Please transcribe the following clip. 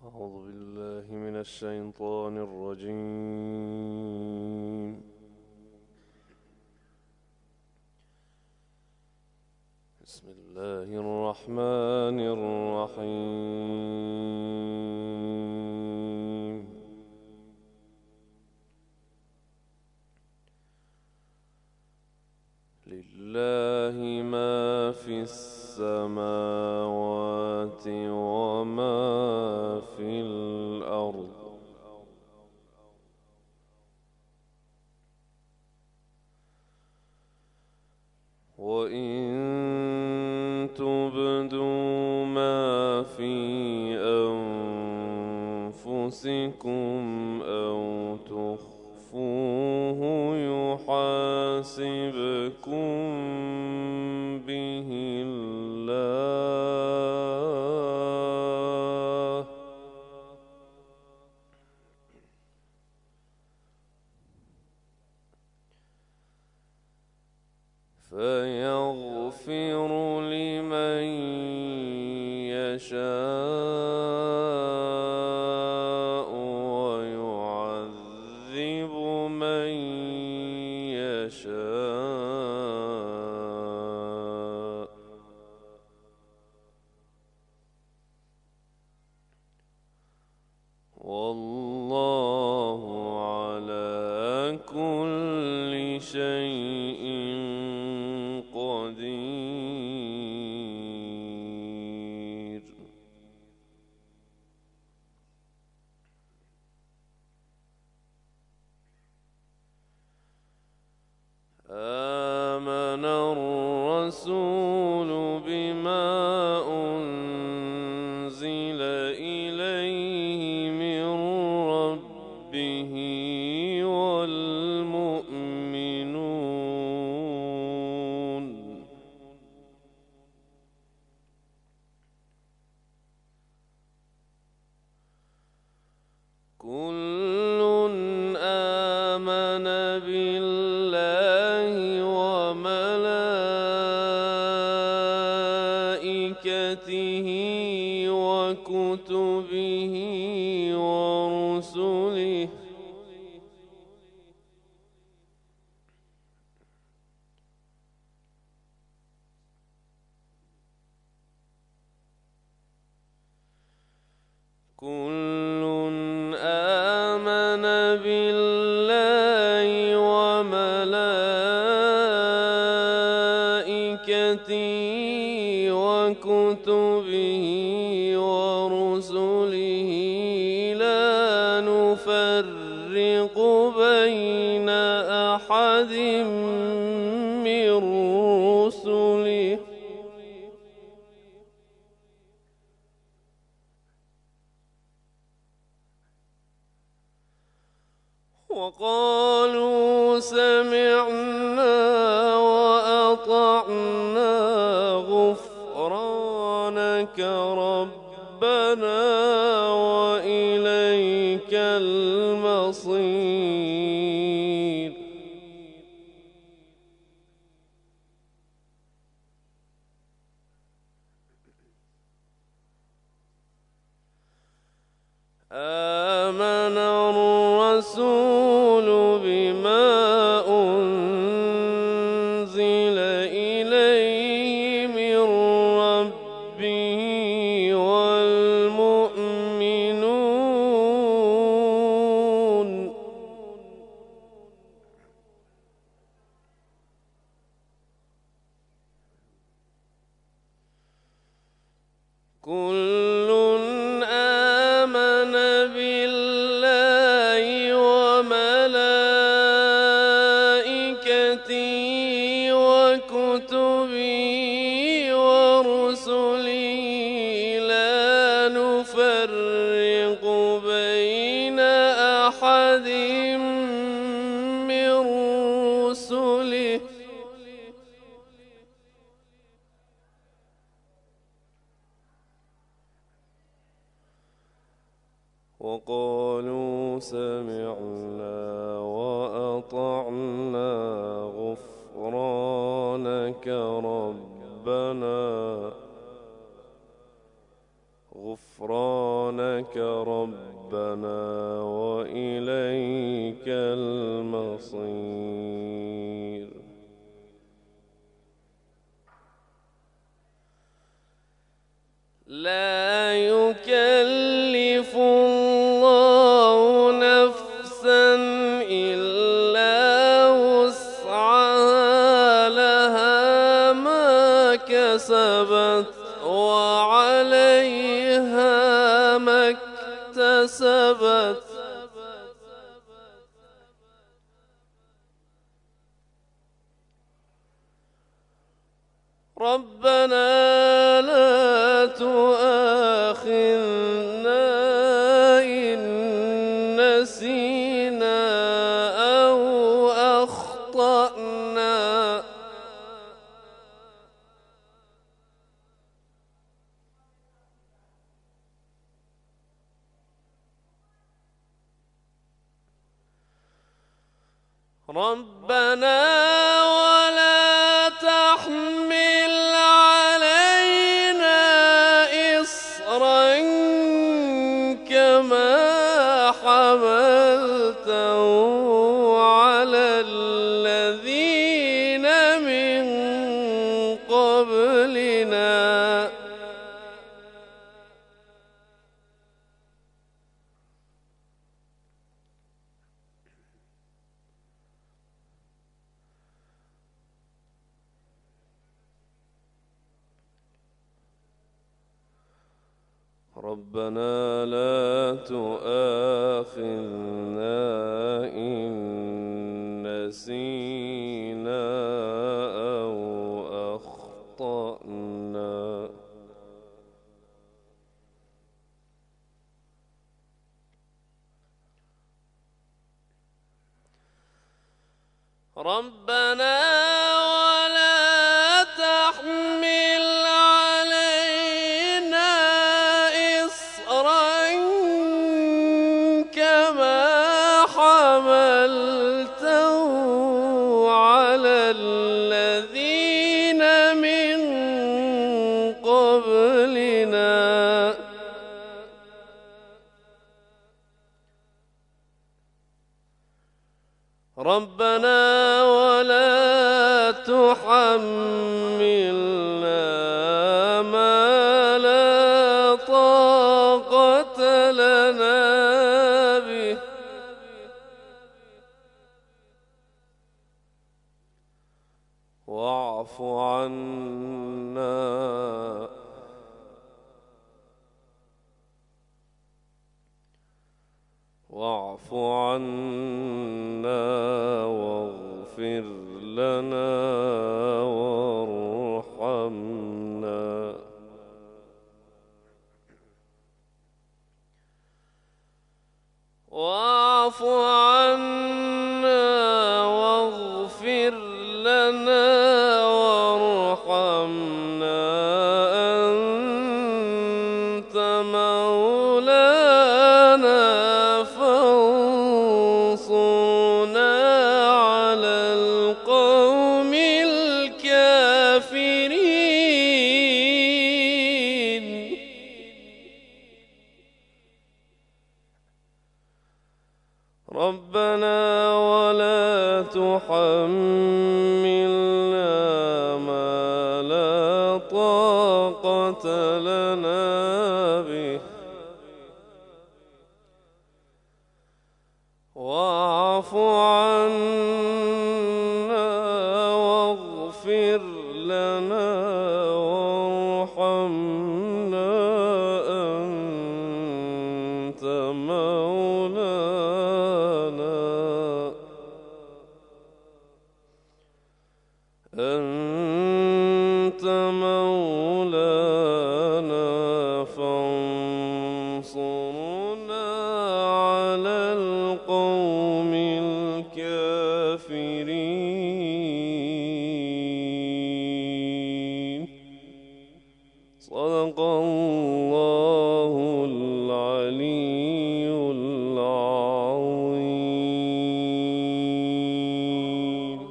أعوذ بالله من الشيطان الرجيم. بسم الله الرحمن الرحيم. لله ما في السماوات وما في الأرض، وإن تبدوا ما في أنفسكم أو تخفوه يحاسبكم به الله، فيغفر لمن يشاء ويعذب من يشاء، والله على كل شيء قدير. آمن الرسول بما أنزل إليه من ربه والمؤمنون، كل آمن بالله وملائكته وكتبه ورسله، كل آمن بالله وملائكته وكتبه ورسله لا نفرق بين أحد من رسله، وقالوا سمعنا وأطعنا غفرانك ربنا وإليك المصير. آمن الرسول بما أنزل إليه من ربه والمؤمنون، كل آمن بالله وملائكته وكتبه ورسله لا نفرق بين أحد من رسله، وقالوا سمعنا وأطعنا غفرانك ربنا غفرانك ربنا وإليك المصير. لا يكلف الله نفسا إلا وسعها، لها ما كسبت وعليها ما اكتسبت. ربنا لا تؤاخذنا إن نسينا أو أخطأنا. ربنا ولا تحمل علينا إصرا كما حملته على الذين من قبلنا. ربنا لا تؤاخذنا إن نسينا أو أخطأنا. ربنا ولا تحمل علينا إصرا كما حملته على الذين من قبلنا. ربنا ولا تحملنا ما لا طاقة لنا به، واعف عنا واعف عنا واغفر لنا وارحمنا. واعف عنا واغفر لنا وارحمنا، أنت مولانا فانصرنا على القوم الكافرين. ربنا ولا تحملنا ما لا طاقة لنا به، واعف عنا واغفر لنا وارحمنا، أنت مولانا فانصرنا على القوم الكافرين. صدق الله.